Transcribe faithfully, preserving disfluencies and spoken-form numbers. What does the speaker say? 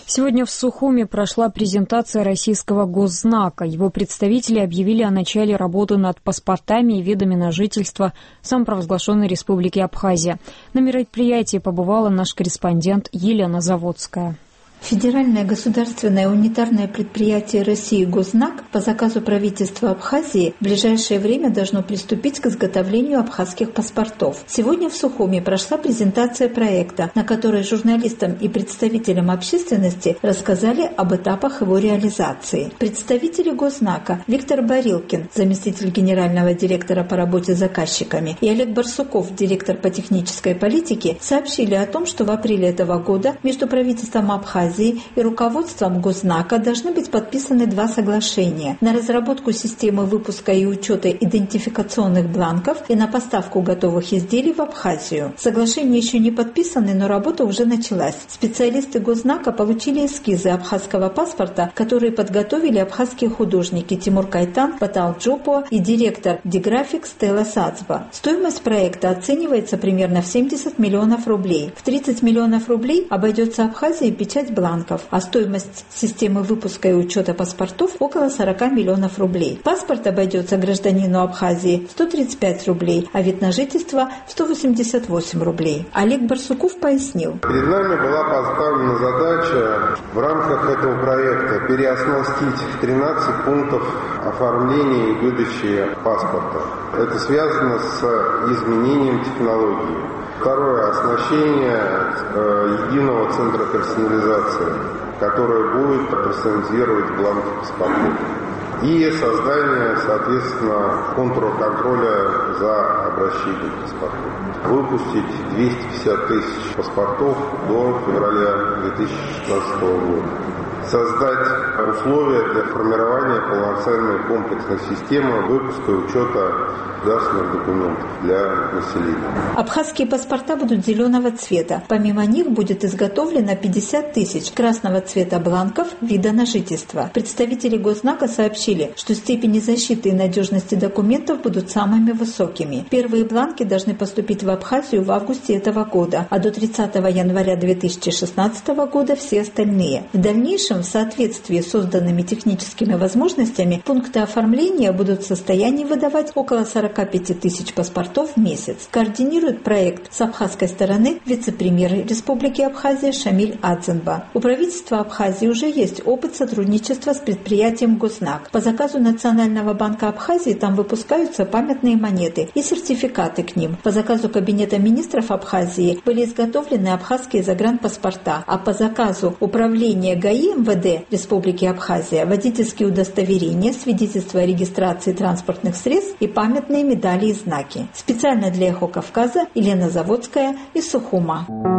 Сегодня в Сухуми прошла презентация российского госзнака. Его представители объявили о начале работы над паспортами и видами на жительство самопровозглашенной Республики Абхазия. На мероприятии побывала наш корреспондент Елена Заводская. Федеральное государственное унитарное предприятие России «Гознак» по заказу правительства Абхазии в ближайшее время должно приступить к изготовлению абхазских паспортов. Сегодня в Сухуми прошла презентация проекта, на которой журналистам и представителям общественности рассказали об этапах его реализации. Представители «Гознака» Виктор Барилкин, заместитель генерального директора по работе с заказчиками, и Олег Барсуков, директор по технической политике, сообщили о том, что в апреле этого года между правительством Абхазии и руководством Гознака должны быть подписаны два соглашения на разработку системы выпуска и учета идентификационных бланков и на поставку готовых изделий в Абхазию. Соглашения еще не подписаны, но работа уже началась. Специалисты Гознака получили эскизы абхазского паспорта, которые подготовили абхазские художники Тимур Кайтан, Батал Джопо и директор Диграфик Стелла Сацба. Стоимость проекта оценивается примерно в семьдесят миллионов рублей. В тридцать миллионов рублей обойдется Абхазии печать бланков, а стоимость системы выпуска и учета паспортов около сорок миллионов рублей. Паспорт обойдется гражданину Абхазии сто тридцать пять рублей, а вид на жительство сто восемьдесят восемь рублей. Олег Барсуков пояснил. Перед нами была поставлена задача в рамках этого проекта переоснастить тринадцать пунктов оформления и выдачи паспорта. Это связано с изменением технологии. Второе – оснащение э, единого центра персонализации, который будет персонализировать бланки паспортов. И создание, соответственно, контура-контроля за обращением паспортов. Выпустить двести пятьдесят тысяч паспортов до февраля две тысячи шестнадцатого года. Создать условия для формирования полноценной комплексной системы выпуска и учета государственных документов для населения. Абхазские паспорта будут зеленого цвета. Помимо них будет изготовлено пятьдесят тысяч красного цвета бланков вида на жительство. Представители Гознака сообщили, что степени защиты и надежности документов будут самыми высокими. Первые бланки должны поступить в Абхазию в августе этого года, а до тридцатого января две тысячи шестнадцатого года все остальные. В дальнейшем, в соответствии с созданными техническими возможностями, пункты оформления будут в состоянии выдавать около сорок пять тысяч паспортов в месяц. Координирует проект с абхазской стороны вице-премьер Республики Абхазия Шамиль Адзенба. У правительства Абхазии уже есть опыт сотрудничества с предприятием Гознак. По заказу Национального банка Абхазии там выпускаются памятные монеты и сертификаты к ним. По заказу Кабинета министров Абхазии были изготовлены абхазские загранпаспорта, а по заказу Управления ГАИ МВД Республики Абхазия водительские удостоверения, свидетельства о регистрации транспортных средств и памятные медали и знаки. Специально для «Эхо Кавказа» Елена Заводская из Сухума.